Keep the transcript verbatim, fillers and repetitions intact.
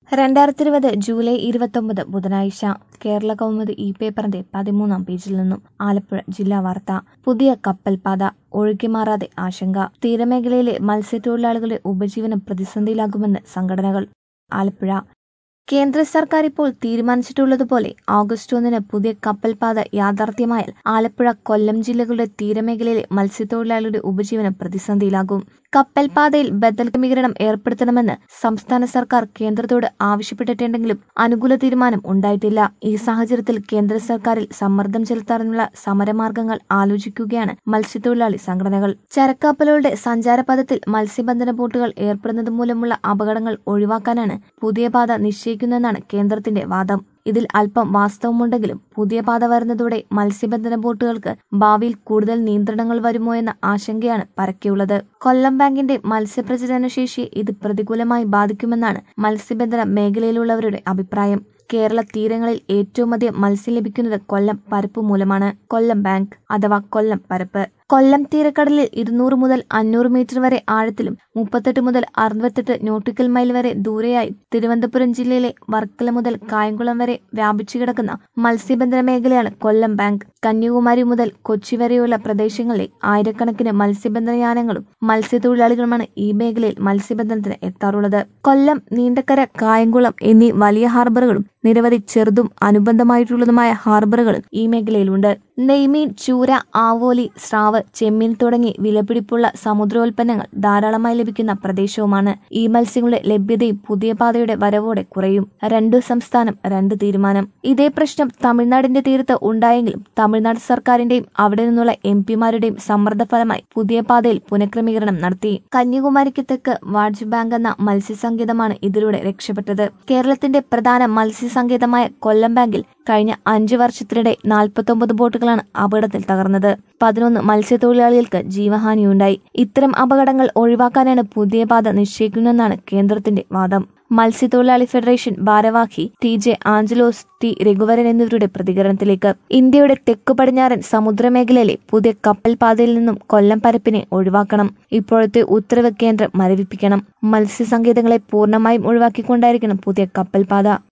രണ്ടായിരത്തി ഇരുപത് ജൂലൈ ഇരുപത്തൊമ്പത് ബുധനാഴ്ച കേരള കൗമുദി ഈ പേപ്പറിന്റെ പതിമൂന്നാം പേജിൽ നിന്നും ആലപ്പുഴ ജില്ലാ വാർത്ത. പുതിയ കപ്പൽപാത ഒഴുകിമാറാതെ ആശങ്ക. തീരമേഖലയിലെ മത്സ്യത്തൊഴിലാളികളുടെ ഉപജീവനം പ്രതിസന്ധിയിലാകുമെന്ന് സംഘടനകൾ. ആലപ്പുഴ കേന്ദ്ര സർക്കാർ ഇപ്പോൾ തീരുമാനിച്ചിട്ടുള്ളതുപോലെ ഓഗസ്റ്റ് ഒന്നിന് പുതിയ കപ്പൽപാത യാഥാർത്ഥ്യമായാൽ ആലപ്പുഴ, കൊല്ലം ജില്ലകളുടെ തീരമേഖലയിലെ മത്സ്യത്തൊഴിലാളികളുടെ ഉപജീവനം പ്രതിസന്ധിയിലാകും. കപ്പൽപാതയിൽ ബദൽ ക്രമീകരണം ഏർപ്പെടുത്തണമെന്ന് സംസ്ഥാന സർക്കാർ കേന്ദ്രത്തോട് ആവശ്യപ്പെട്ടിട്ടുണ്ടെങ്കിലും അനുകൂല തീരുമാനം ഉണ്ടായിട്ടില്ല. ഈ സാഹചര്യത്തിൽ കേന്ദ്ര സർക്കാരിൽ സമ്മർദ്ദം ചെലുത്താനുള്ള സമരമാർഗങ്ങൾ ആലോചിക്കുകയാണ് മത്സ്യത്തൊഴിലാളി സംഘടനകൾ. ചരക്കപ്പലുകളുടെ സഞ്ചാരപഥത്തിൽ മത്സ്യബന്ധന ബോട്ടുകൾ ഏർപ്പെടുന്നത് മൂലമുള്ള അപകടങ്ങൾ ഒഴിവാക്കാനാണ് പുതിയ പാത നിശ്ചയിക്കുന്നതെന്നാണ് കേന്ദ്രത്തിന്റെ വാദം. ഇതിൽ അല്പം വാസ്തവമുണ്ടെങ്കിലും പുതിയ പാത വരുന്നതോടെ മത്സ്യബന്ധന ബോട്ടുകൾക്ക് ഭാവിയിൽ കൂടുതൽ നിയന്ത്രണങ്ങൾ വരുമോ എന്ന ആശങ്കയാണ് പരക്കെയുള്ളത്. കൊല്ലം ബാങ്കിന്റെ മത്സ്യപ്രജനന ശേഷിയെ ഇത് പ്രതികൂലമായി ബാധിക്കുമെന്നാണ് മത്സ്യബന്ധന മേഖലയിലുള്ളവരുടെ അഭിപ്രായം. കേരള തീരങ്ങളിൽ ഏറ്റവും അധികം മത്സ്യം ലഭിക്കുന്നത് കൊല്ലം പരപ്പ് മൂലമാണ്. കൊല്ലം ബാങ്ക് അഥവാ കൊല്ലം പരപ്പ് കൊല്ലം തീരക്കടലിൽ ഇരുന്നൂറ് മുതൽ അഞ്ഞൂറ് മീറ്റർ വരെ ആഴത്തിലും മുപ്പത്തെട്ട് മുതൽ അറുപത്തെട്ട് നോട്ടിക്കൽ മൈൽ വരെ ദൂരെയായും തിരുവനന്തപുരം ജില്ലയിലെ വർക്കല മുതൽ കായംകുളം വരെ വ്യാപിച്ചു കിടക്കുന്ന മത്സ്യബന്ധന മേഖലയാണ് കൊല്ലം ബാങ്ക്. കന്യാകുമാരി മുതൽ കൊച്ചി വരെയുള്ള പ്രദേശങ്ങളിലെ ആയിരക്കണക്കിന് മത്സ്യബന്ധന യാനങ്ങളും മത്സ്യത്തൊഴിലാളികളുമാണ് ഈ മേഖലയിൽ മത്സ്യബന്ധനത്തിന് എത്താറുള്ളത്. കൊല്ലം, നീണ്ടക്കര, കായംകുളം എന്നീ വലിയ ഹാർബറുകളും നിരവധി ചെറുതും അനുബന്ധമായിട്ടുള്ളതുമായ ഹാർബറുകളും ഈ മേഖലയിലുണ്ട്. നെയ്മീൻ, ചൂര, ആവോലി, സ്രാവ്, ചെമ്മീൻ തുടങ്ങി വിലപിടിപ്പുള്ള സമുദ്രോൽപ്പന്നങ്ങൾ ധാരാളമായി ലഭിക്കുന്ന പ്രദേശവുമാണ്. ഈ മത്സ്യങ്ങളുടെ ലഭ്യതയും പുതിയ പാതയുടെ വരവോടെ കുറയും. രണ്ടു സംസ്ഥാനം രണ്ട് തീരുമാനം. ഇതേ പ്രശ്നം തമിഴ്നാടിന്റെ തീരത്ത് ഉണ്ടായെങ്കിലും തമിഴ്നാട് സർക്കാരിന്റെയും അവിടെ നിന്നുള്ള എം പിമാരുടെയും സമ്മർദ്ദ ഫലമായി പുതിയ പാതയിൽ പുനഃക്രമീകരണം നടത്തി. കന്യാകുമാരിക്ക് തെക്ക് വാഡ്ജ് ബാങ്ക് എന്ന മത്സ്യസങ്കേതമാണ് ഇതിലൂടെ രക്ഷപ്പെട്ടത്. കേരളത്തിന്റെ പ്രധാന മത്സ്യസങ്കേതമായ കൊല്ലം ബാങ്കിൽ കഴിഞ്ഞ അഞ്ചു വർഷത്തിനിടെ നാൽപ്പത്തൊമ്പത് ബോട്ടുകളാണ് അപകടത്തിൽ തകർന്നത്. പതിനൊന്ന് മത്സ്യത്തൊഴിലാളികൾക്ക് ജീവഹാനിയുണ്ടായി. ഇത്തരം അപകടങ്ങൾ ഒഴിവാക്കാനാണ് പുതിയ പാത നിശ്ചയിക്കുന്നതെന്നാണ് കേന്ദ്രത്തിന്റെ വാദം. മത്സ്യത്തൊഴിലാളി ഫെഡറേഷൻ ഭാരവാഹി T J Angelos, T Raghuvaran എന്നിവരുടെ പ്രതികരണത്തിലേക്ക്. ഇന്ത്യയുടെ തെക്കു പടിഞ്ഞാറൻ സമുദ്രമേഖലയിലെ പുതിയ കപ്പൽ പാതയിൽ നിന്നും കൊല്ലം പരപ്പിനെ ഒഴിവാക്കണം. ഇപ്പോഴത്തെ ഉത്തരവ് കേന്ദ്രം മരവിപ്പിക്കണം. മത്സ്യസങ്കേതങ്ങളെ പൂർണ്ണമായും ഒഴിവാക്കിക്കൊണ്ടായിരിക്കണം പുതിയ കപ്പൽ പാത.